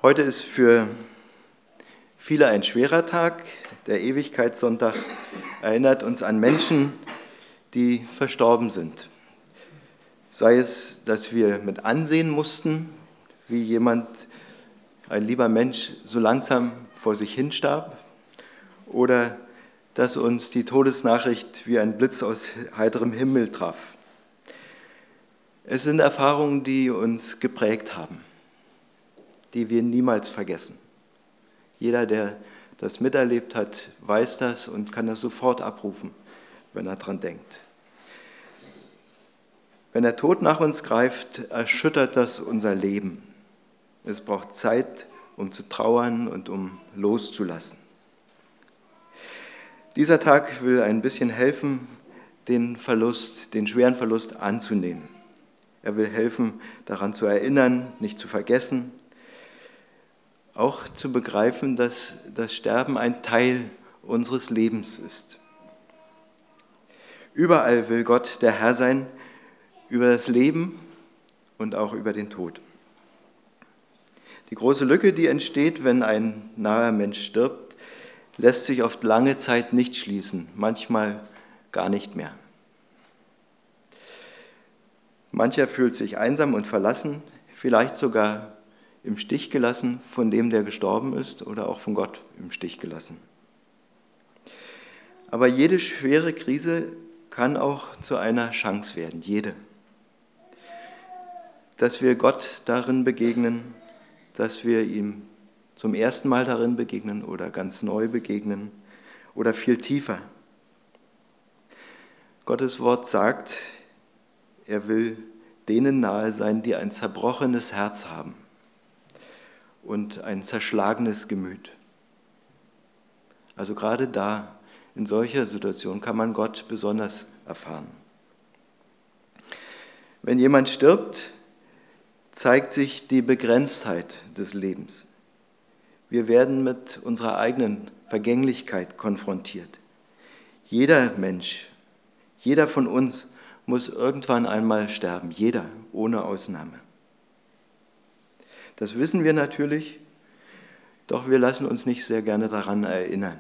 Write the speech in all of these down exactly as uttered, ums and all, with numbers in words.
Heute ist für viele ein schwerer Tag. Der Ewigkeitssonntag erinnert uns an Menschen, die verstorben sind. Sei es, dass wir mit ansehen mussten, wie jemand, ein lieber Mensch, so langsam vor sich hinstarb, oder dass uns die Todesnachricht wie ein Blitz aus heiterem Himmel traf. Es sind Erfahrungen, die uns geprägt haben, die wir niemals vergessen. Jeder, der das miterlebt hat, weiß das und kann das sofort abrufen, wenn er daran denkt. Wenn der Tod nach uns greift, erschüttert das unser Leben. Es braucht Zeit, um zu trauern und um loszulassen. Dieser Tag will ein bisschen helfen, den Verlust, den schweren Verlust anzunehmen. Er will helfen, daran zu erinnern, nicht zu vergessen, auch zu begreifen, dass das Sterben ein Teil unseres Lebens ist. Überall will Gott der Herr sein, über das Leben und auch über den Tod. Die große Lücke, die entsteht, wenn ein naher Mensch stirbt, lässt sich oft lange Zeit nicht schließen, manchmal gar nicht mehr. Mancher fühlt sich einsam und verlassen, vielleicht sogar im Stich gelassen von dem, der gestorben ist, oder auch von Gott im Stich gelassen. Aber jede schwere Krise kann auch zu einer Chance werden, jede. Dass wir Gott darin begegnen, dass wir ihm zum ersten Mal darin begegnen oder ganz neu begegnen oder viel tiefer. Gottes Wort sagt, er will denen nahe sein, die ein zerbrochenes Herz haben und ein zerschlagenes Gemüt. Also gerade da, in solcher Situation, kann man Gott besonders erfahren. Wenn jemand stirbt, zeigt sich die Begrenztheit des Lebens. Wir werden mit unserer eigenen Vergänglichkeit konfrontiert. Jeder Mensch, jeder von uns muss irgendwann einmal sterben, jeder, ohne Ausnahme. Das wissen wir natürlich, doch wir lassen uns nicht sehr gerne daran erinnern.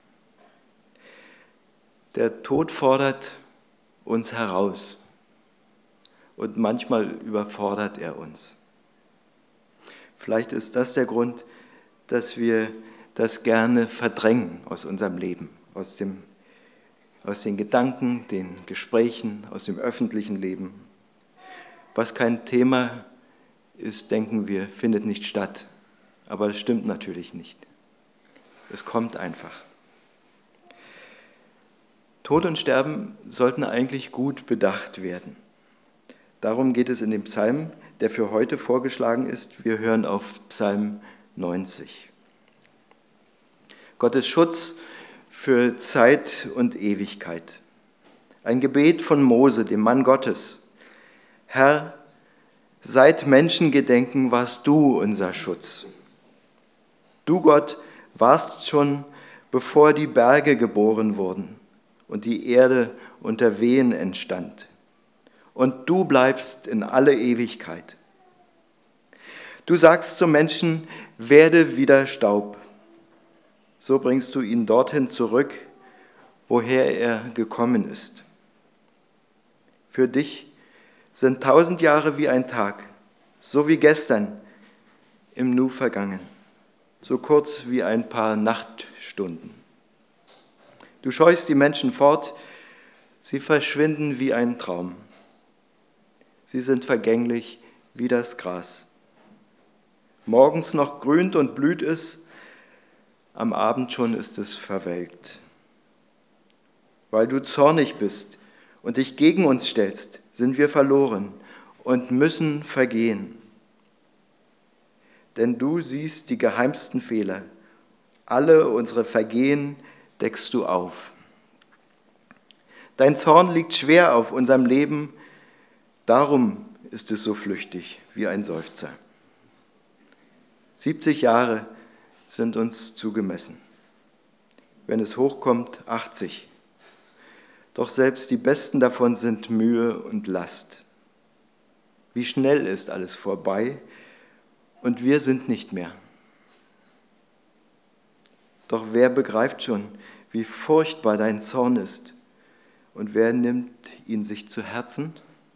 Der Tod fordert uns heraus und manchmal überfordert er uns. Vielleicht ist das der Grund, dass wir das gerne verdrängen aus unserem Leben, aus dem, aus den Gedanken, den Gesprächen, aus dem öffentlichen Leben. Was kein Thema ist, denken wir, findet nicht statt. Aber das stimmt natürlich nicht. Es kommt einfach. Tod und Sterben sollten eigentlich gut bedacht werden. Darum geht es in dem Psalm, der für heute vorgeschlagen ist. Wir hören auf Psalm neunzig. Gottes Schutz für Zeit und Ewigkeit. Ein Gebet von Mose, dem Mann Gottes. Herr, seit Menschengedenken warst du unser Schutz. Du, Gott, warst schon, bevor die Berge geboren wurden und die Erde unter Wehen entstand. Und du bleibst in alle Ewigkeit. Du sagst zum Menschen, werde wieder Staub. So bringst du ihn dorthin zurück, woher er gekommen ist. Für dich sind tausend Jahre wie ein Tag, so wie gestern im Nu vergangen, so kurz wie ein paar Nachtstunden. Du scheust die Menschen fort, sie verschwinden wie ein Traum. Sie sind vergänglich wie das Gras. Morgens noch grünt und blüht es, am Abend schon ist es verwelkt. Weil du zornig bist und dich gegen uns stellst, sind wir verloren und müssen vergehen. Denn du siehst die geheimsten Fehler, alle unsere Vergehen deckst du auf. Dein Zorn liegt schwer auf unserem Leben, darum ist es so flüchtig wie ein Seufzer. siebzig Jahre sind uns zugemessen. Wenn es hochkommt, achtzig. Doch selbst die besten davon sind Mühe und Last. Wie schnell ist alles vorbei und wir sind nicht mehr. Doch wer begreift schon, wie furchtbar dein Zorn ist? Und wer nimmt ihn sich zu Herzen?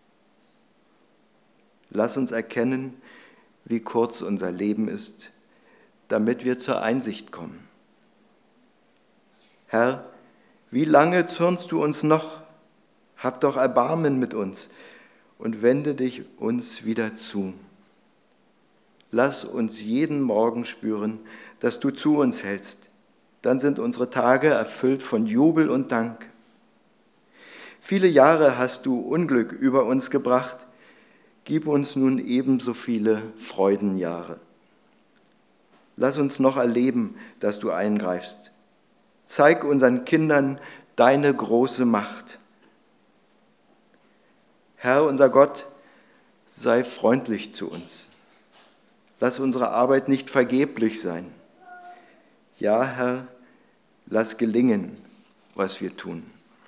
Lass uns erkennen, wie kurz unser Leben ist, damit wir zur Einsicht kommen. Herr, wie lange zürnst du uns noch? Hab doch Erbarmen mit uns und wende dich uns wieder zu. Lass uns jeden Morgen spüren, dass du zu uns hältst. Dann sind unsere Tage erfüllt von Jubel und Dank. Viele Jahre hast du Unglück über uns gebracht. Gib uns nun ebenso viele Freudenjahre. Lass uns noch erleben, dass du eingreifst. Zeig unseren Kindern deine große Macht. Herr, unser Gott, sei freundlich zu uns. Lass unsere Arbeit nicht vergeblich sein. Ja, Herr, lass gelingen, was wir tun.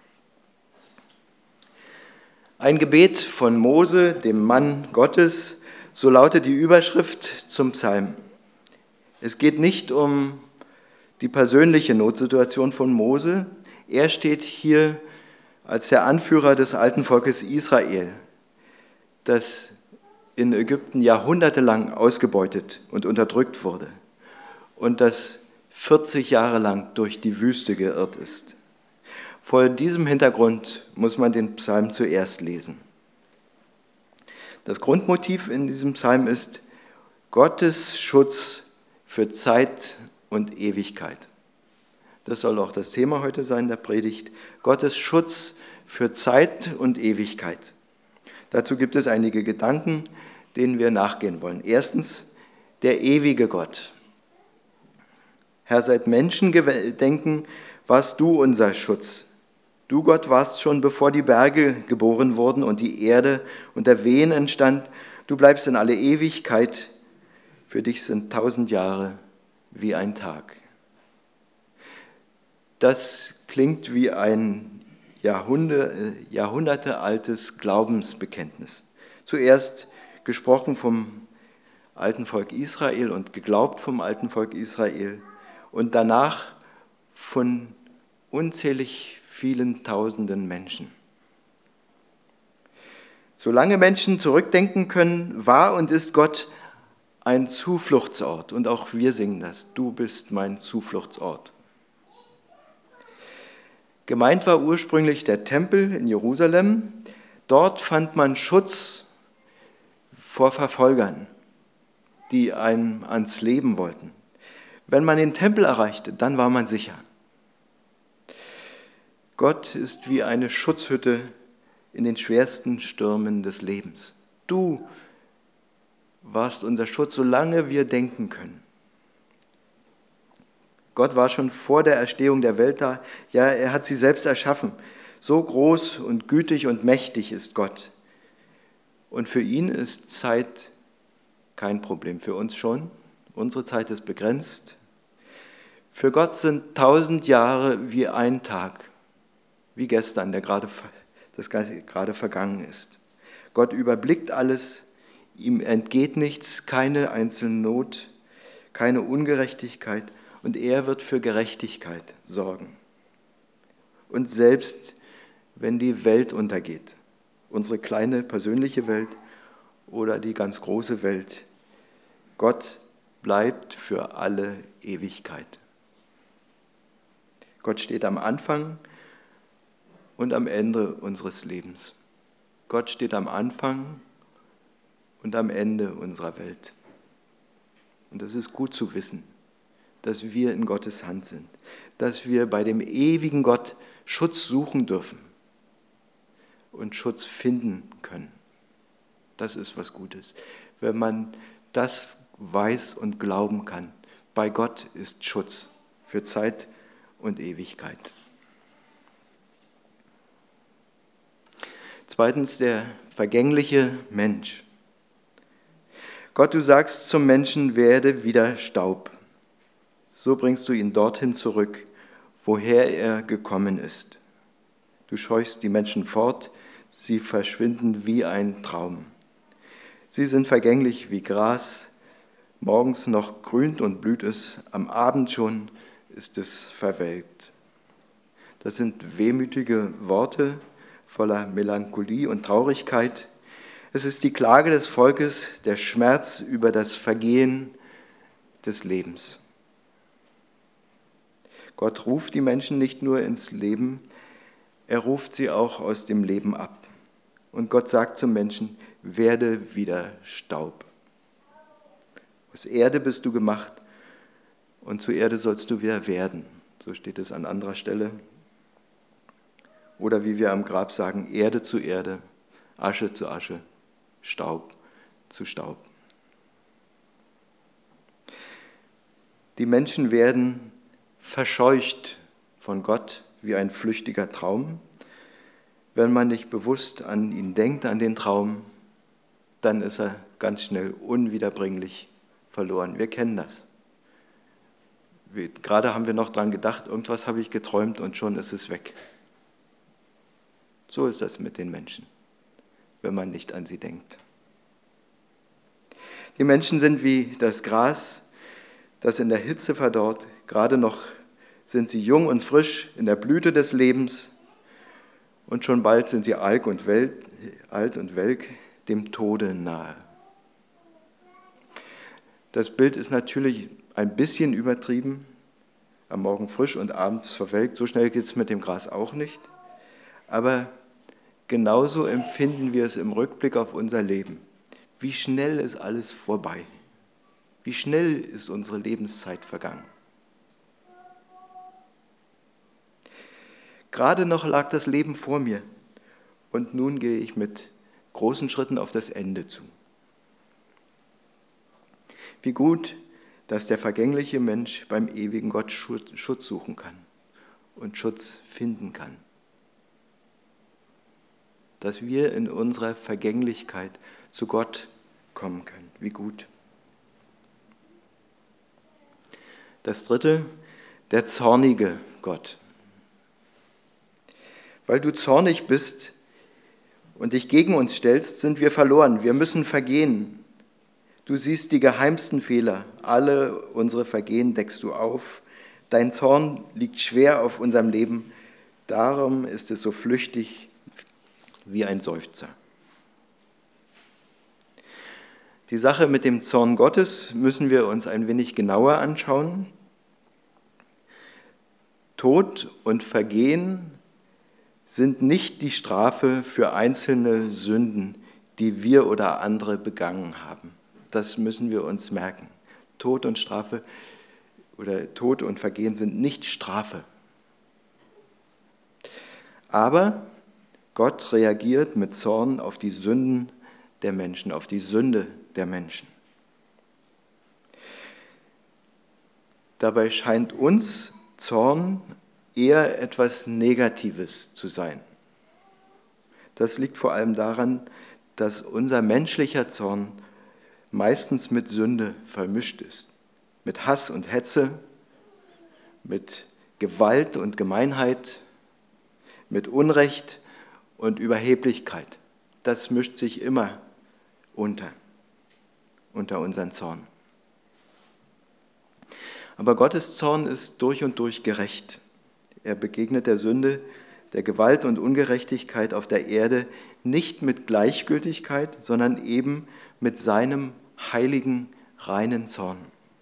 Ein Gebet von Mose, dem Mann Gottes, so lautet die Überschrift zum Psalm. Es geht nicht um die persönliche Notsituation von Mose. Er steht hier als der Anführer des alten Volkes Israel, das in Ägypten jahrhundertelang ausgebeutet und unterdrückt wurde und das vierzig Jahre lang durch die Wüste geirrt ist. Vor diesem Hintergrund muss man den Psalm zuerst lesen. Das Grundmotiv in diesem Psalm ist Gottes Schutz für Zeit und Ewigkeit. Das soll auch das Thema heute sein, der Predigt. Gottes Schutz für Zeit und Ewigkeit. Dazu gibt es einige Gedanken, denen wir nachgehen wollen. Erstens, der ewige Gott. Herr, seit Menschengedenken warst du unser Schutz. Du, Gott, warst schon, bevor die Berge geboren wurden und die Erde und der Wehen entstand. Du bleibst in alle Ewigkeit. Für dich sind tausend Jahre wie ein Tag. Das klingt wie ein Jahrhunderte, jahrhundertealtes Glaubensbekenntnis. Zuerst gesprochen vom alten Volk Israel und geglaubt vom alten Volk Israel und danach von unzählig vielen tausenden Menschen. Solange Menschen zurückdenken können, war und ist Gott ein Zufluchtsort. Und auch wir singen das. Du bist mein Zufluchtsort. Gemeint war ursprünglich der Tempel in Jerusalem. Dort fand man Schutz vor Verfolgern, die einem ans Leben wollten. Wenn man den Tempel erreichte, dann war man sicher. Gott ist wie eine Schutzhütte in den schwersten Stürmen des Lebens. Du warst unser Schutz, solange wir denken können. Gott war schon vor der Entstehung der Welt da. Ja, er hat sie selbst erschaffen. So groß und gütig und mächtig ist Gott. Und für ihn ist Zeit kein Problem. Für uns schon. Unsere Zeit ist begrenzt. Für Gott sind tausend Jahre wie ein Tag, wie gestern, der gerade, das gerade vergangen ist. Gott überblickt alles. Ihm entgeht nichts, keine einzelne Not, keine Ungerechtigkeit. Und er wird für Gerechtigkeit sorgen. Und selbst wenn die Welt untergeht, unsere kleine persönliche Welt oder die ganz große Welt, Gott bleibt für alle Ewigkeit. Gott steht am Anfang und am Ende unseres Lebens. Gott steht am Anfang und am Ende unserer Welt. Und das ist gut zu wissen, dass wir in Gottes Hand sind, dass wir bei dem ewigen Gott Schutz suchen dürfen und Schutz finden können. Das ist was Gutes. Wenn man das weiß und glauben kann, bei Gott ist Schutz für Zeit und Ewigkeit. Zweitens, der vergängliche Mensch. Gott, du sagst zum Menschen, werde wieder Staub. So bringst du ihn dorthin zurück, woher er gekommen ist. Du scheuchst die Menschen fort, sie verschwinden wie ein Traum. Sie sind vergänglich wie Gras, morgens noch grünt und blüht es, am Abend schon ist es verwelkt. Das sind wehmütige Worte voller Melancholie und Traurigkeit. Es ist die Klage des Volkes, der Schmerz über das Vergehen des Lebens. Gott ruft die Menschen nicht nur ins Leben, er ruft sie auch aus dem Leben ab. Und Gott sagt zum Menschen, werde wieder Staub. Aus Erde bist du gemacht und zu Erde sollst du wieder werden. So steht es an anderer Stelle. Oder wie wir am Grab sagen, Erde zu Erde, Asche zu Asche, Staub zu Staub. Die Menschen werden verscheucht von Gott wie ein flüchtiger Traum. Wenn man nicht bewusst an ihn denkt, an den Traum, dann ist er ganz schnell unwiederbringlich verloren. Wir kennen das. Wir, gerade haben wir noch dran gedacht, irgendwas habe ich geträumt und schon ist es weg. So ist das mit den Menschen, wenn man nicht an sie denkt. Die Menschen sind wie das Gras, das in der Hitze verdorrt. Gerade noch sind sie jung und frisch in der Blüte des Lebens und schon bald sind sie alt und welk, alt und welk dem Tode nahe. Das Bild ist natürlich ein bisschen übertrieben, am Morgen frisch und abends verwelkt. So schnell geht es mit dem Gras auch nicht. Aber genauso empfinden wir es im Rückblick auf unser Leben. Wie schnell ist alles vorbei? Wie schnell ist unsere Lebenszeit vergangen? Gerade noch lag das Leben vor mir und nun gehe ich mit großen Schritten auf das Ende zu. Wie gut, dass der vergängliche Mensch beim ewigen Gott Schutz suchen kann und Schutz finden kann. Dass wir in unserer Vergänglichkeit zu Gott kommen können. Wie gut. Das dritte, der zornige Gott. Weil du zornig bist und dich gegen uns stellst, sind wir verloren. Wir müssen vergehen. Du siehst die geheimsten Fehler. Alle unsere Vergehen deckst du auf. Dein Zorn liegt schwer auf unserem Leben. Darum ist es so flüchtig wie ein Seufzer. Die Sache mit dem Zorn Gottes müssen wir uns ein wenig genauer anschauen. Tod und Vergehen sind nicht die Strafe für einzelne Sünden, die wir oder andere begangen haben. Das müssen wir uns merken. Tod und Strafe oder Tod und Vergehen sind nicht Strafe. Aber Gott reagiert mit Zorn auf die Sünden der Menschen, auf die Sünde der Menschen. Dabei scheint uns Zorn eher etwas Negatives zu sein. Das liegt vor allem daran, dass unser menschlicher Zorn meistens mit Sünde vermischt ist, mit Hass und Hetze, mit Gewalt und Gemeinheit, mit Unrecht und Überheblichkeit. Das mischt sich immer unter, unter unseren Zorn. Aber Gottes Zorn ist durch und durch gerecht. Er begegnet der Sünde, der Gewalt und Ungerechtigkeit auf der Erde nicht mit Gleichgültigkeit, sondern eben mit seinem heiligen, reinen Zorn.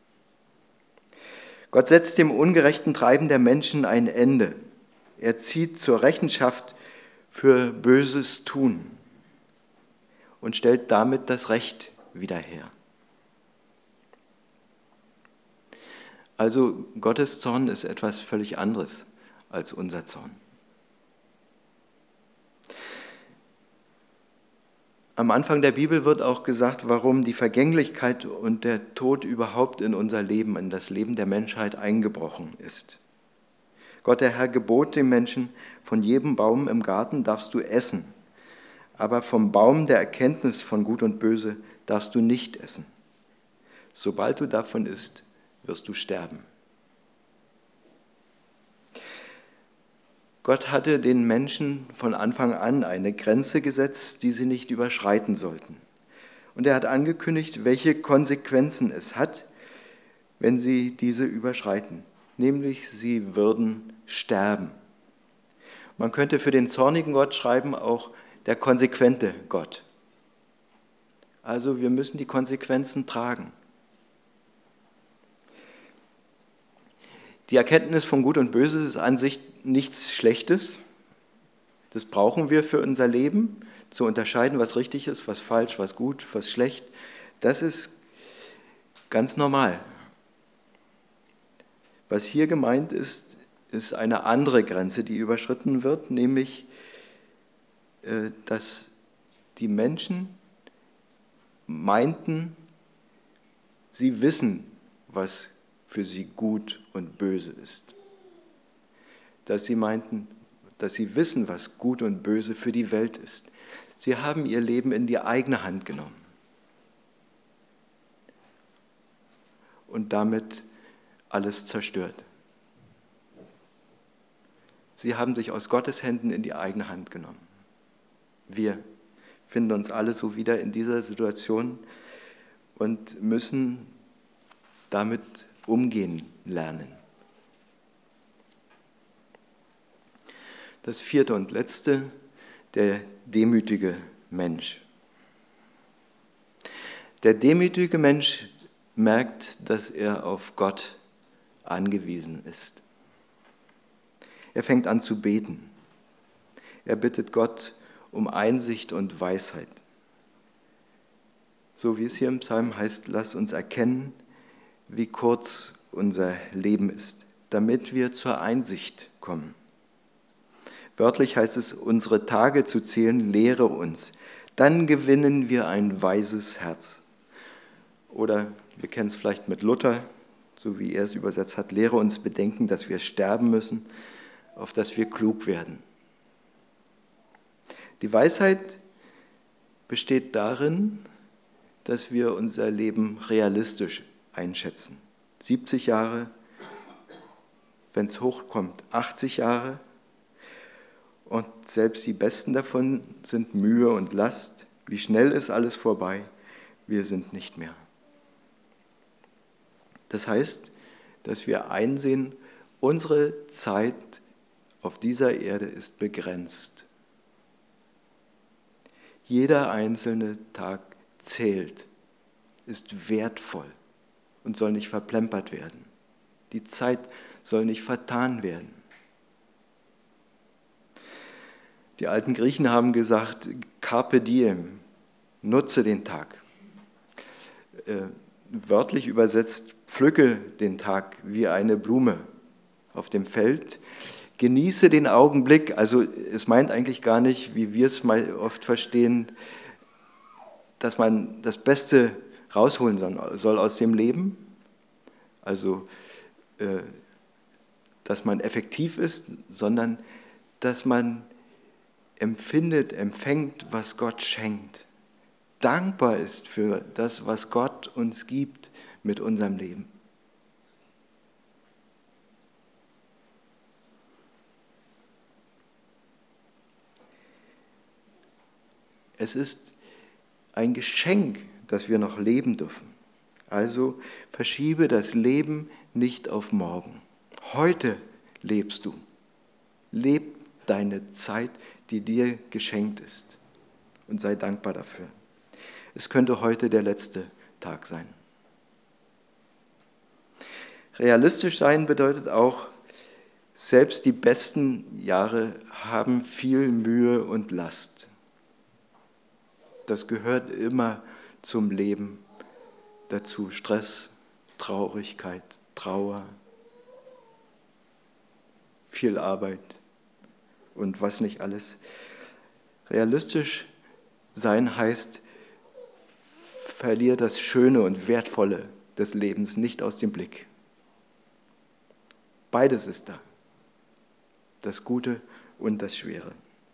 Gott setzt dem ungerechten Treiben der Menschen ein Ende. Er zieht zur Rechenschaft für böses Tun und stellt damit das Recht wieder her. Also Gottes Zorn ist etwas völlig anderes als unser Zorn. Am Anfang der Bibel wird auch gesagt, warum die Vergänglichkeit und der Tod überhaupt in unser Leben, in das Leben der Menschheit eingebrochen ist. Gott, der Herr, gebot dem Menschen, von jedem Baum im Garten darfst du essen, aber vom Baum der Erkenntnis von Gut und Böse darfst du nicht essen. Sobald du davon isst, wirst du sterben. Gott hatte den Menschen von Anfang an eine Grenze gesetzt, die sie nicht überschreiten sollten. Und er hat angekündigt, welche Konsequenzen es hat, wenn sie diese überschreiten. nämlich sie würden sterben. Man könnte für den zornigen Gott schreiben, auch der konsequente Gott. Also wir müssen die Konsequenzen tragen. Die Erkenntnis von Gut und Böse ist an sich nichts Schlechtes. Das brauchen wir für unser Leben, zu unterscheiden, was richtig ist, was falsch, was gut, was schlecht. Das ist ganz normal. Was hier gemeint ist, ist eine andere Grenze, die überschritten wird, nämlich, dass die Menschen meinten, sie wissen, was für sie gut und böse ist. Dass sie meinten, dass sie wissen, was gut und böse für die Welt ist. Sie haben ihr Leben in die eigene Hand genommen und damit alles zerstört. Sie haben sich aus Gottes Händen in die eigene Hand genommen. Wir finden uns alle so wieder in dieser Situation und müssen damit umgehen lernen. Das vierte und letzte, der demütige Mensch. Der demütige Mensch merkt, dass er auf Gott angewiesen ist. Er fängt an zu beten. Er bittet Gott um Einsicht und Weisheit. So wie es hier im Psalm heißt, lass uns erkennen, wie kurz unser Leben ist, damit wir zur Einsicht kommen. Wörtlich heißt es, unsere Tage zu zählen, lehre uns. Dann gewinnen wir ein weises Herz. Oder wir kennen es vielleicht mit Luther, so wie er es übersetzt hat, lehre uns bedenken, dass wir sterben müssen, auf dass wir klug werden. Die Weisheit besteht darin, dass wir unser Leben realistisch einschätzen. siebzig Jahre, wenn es hochkommt, achtzig Jahre. Und selbst die Besten davon sind Mühe und Last. Wie schnell ist alles vorbei? Wir sind nicht mehr. Das heißt, dass wir einsehen, unsere Zeit auf dieser Erde ist begrenzt. Jeder einzelne Tag zählt, ist wertvoll und soll nicht verplempert werden. Die Zeit soll nicht vertan werden. Die alten Griechen haben gesagt, carpe diem, nutze den Tag. Äh, wörtlich übersetzt, pflücke den Tag wie eine Blume auf dem Feld. Genieße den Augenblick, also es meint eigentlich gar nicht, wie wir es mal oft verstehen, dass man das Beste rausholen soll aus dem Leben, also äh, dass man effektiv ist, sondern dass man empfindet, empfängt, was Gott schenkt, dankbar ist für das, was Gott uns gibt mit unserem Leben. Es ist ein Geschenk, dass wir noch leben dürfen. Also verschiebe das Leben nicht auf morgen. Heute lebst du. Leb deine Zeit, die dir geschenkt ist. Und sei dankbar dafür. Es könnte heute der letzte Tag sein. Realistisch sein bedeutet auch, selbst die besten Jahre haben viel Mühe und Last. Das gehört immer zum Leben dazu. Stress, Traurigkeit, Trauer, viel Arbeit und was nicht alles. Realistisch sein heißt, verliere das Schöne und Wertvolle des Lebens nicht aus dem Blick. Beides ist da, das Gute und das Schwere.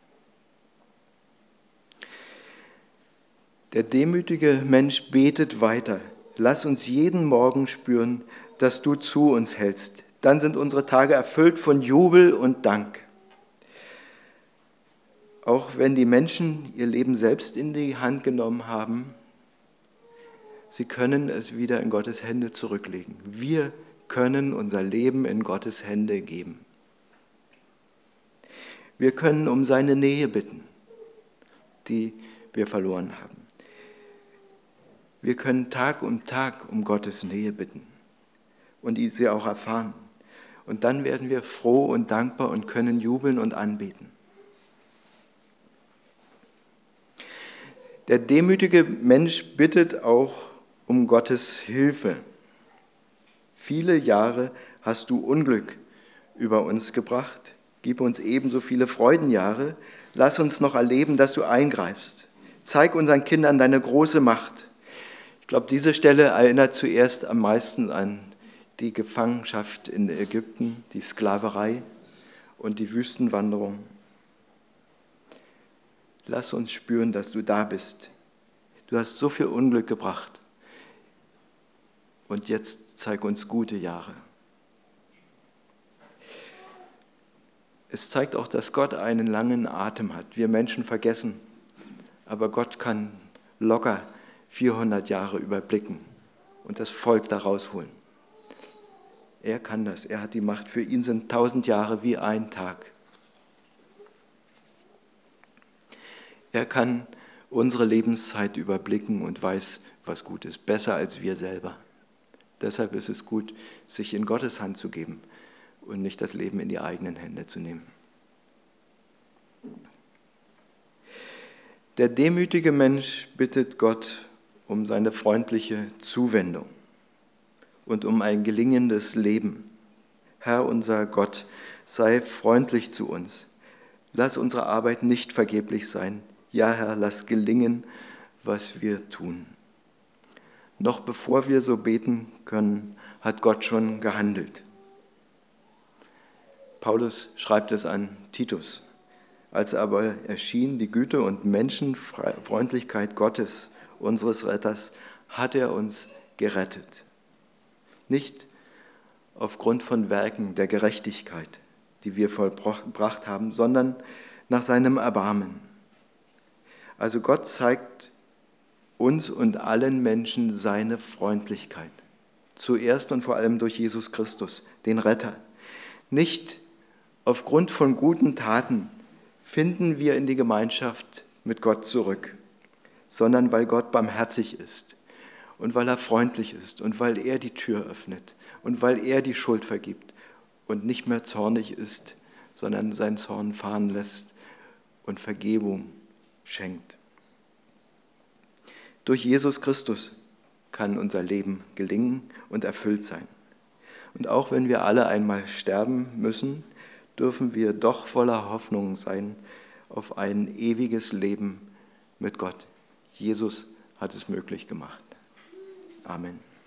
Der demütige Mensch betet weiter. Lass uns jeden Morgen spüren, dass du zu uns hältst. Dann sind unsere Tage erfüllt von Jubel und Dank. Auch wenn die Menschen ihr Leben selbst in die Hand genommen haben, sie können es wieder in Gottes Hände zurücklegen. Wir können unser Leben in Gottes Hände geben. Wir können um seine Nähe bitten, die wir verloren haben. Wir können Tag um Tag um Gottes Nähe bitten und sie auch erfahren. Und dann werden wir froh und dankbar und können jubeln und anbeten. Der demütige Mensch bittet auch um Gottes Hilfe. Viele Jahre hast du Unglück über uns gebracht. Gib uns ebenso viele Freudenjahre. Lass uns noch erleben, dass du eingreifst. Zeig unseren Kindern deine große Macht. Ich glaube, diese Stelle erinnert zuerst am meisten an die Gefangenschaft in Ägypten, die Sklaverei und die Wüstenwanderung. Lass uns spüren, dass du da bist. Du hast so viel Unglück gebracht. Und jetzt zeig uns gute Jahre. Es zeigt auch, dass Gott einen langen Atem hat. Wir Menschen vergessen, aber Gott kann locker vierhundert Jahre überblicken und das Volk da rausholen. Er kann das, er hat die Macht. Für ihn sind tausend Jahre wie ein Tag. Er kann unsere Lebenszeit überblicken und weiß, was gut ist, besser als wir selber. Deshalb ist es gut, sich in Gottes Hand zu geben und nicht das Leben in die eigenen Hände zu nehmen. Der demütige Mensch bittet Gott um seine freundliche Zuwendung und um ein gelingendes Leben. Herr unser Gott, sei freundlich zu uns. Lass unsere Arbeit nicht vergeblich sein. Ja, Herr, lass gelingen, was wir tun. Noch bevor wir so beten können, hat Gott schon gehandelt. Paulus schreibt es an Titus. Als aber erschien die Güte und Menschenfreundlichkeit Gottes, unseres Retters, hat er uns gerettet. Nicht aufgrund von Werken der Gerechtigkeit, die wir vollbracht haben, sondern nach seinem Erbarmen. Also Gott zeigt uns und allen Menschen seine Freundlichkeit. Zuerst und vor allem durch Jesus Christus, den Retter. Nicht aufgrund von guten Taten finden wir in die Gemeinschaft mit Gott zurück, sondern weil Gott barmherzig ist und weil er freundlich ist und weil er die Tür öffnet und weil er die Schuld vergibt und nicht mehr zornig ist, sondern seinen Zorn fahren lässt und Vergebung schenkt. Durch Jesus Christus kann unser Leben gelingen und erfüllt sein. Und auch wenn wir alle einmal sterben müssen, dürfen wir doch voller Hoffnung sein auf ein ewiges Leben mit Gott. Jesus hat es möglich gemacht. Amen.